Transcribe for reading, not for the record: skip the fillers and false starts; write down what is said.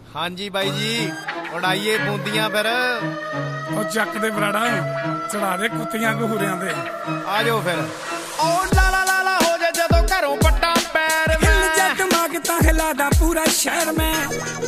ਹਾਂਜੀ ਬਾਈ ਜੀ, ਉਡਾਈਏ ਬੂੰਦੀਆਂ ਫਿਰ। ਉਹ ਚੱਕ ਦੇ ਬਰਾੜਾ, ਚੜਾ ਦੇ ਕੁੱਤੀਆਂ ਘੂਰਿਆਂ ਦੇ। ਆ ਜਾਓ ਫਿਰ। ਉਹ ਲਾਲਾ ਲਾਲਾ ਹੋ ਜਾ ਜਦੋਂ ਘਰੋਂ ਪੱਟਾਂ ਪੈਰ। ਹਿੱਲ ਜਾ ਦਿਮਾਗ ਤਾਂ ਹਿਲਾਦਾ ਪੂਰਾ ਸ਼ਹਿਰ ਮੈਂ।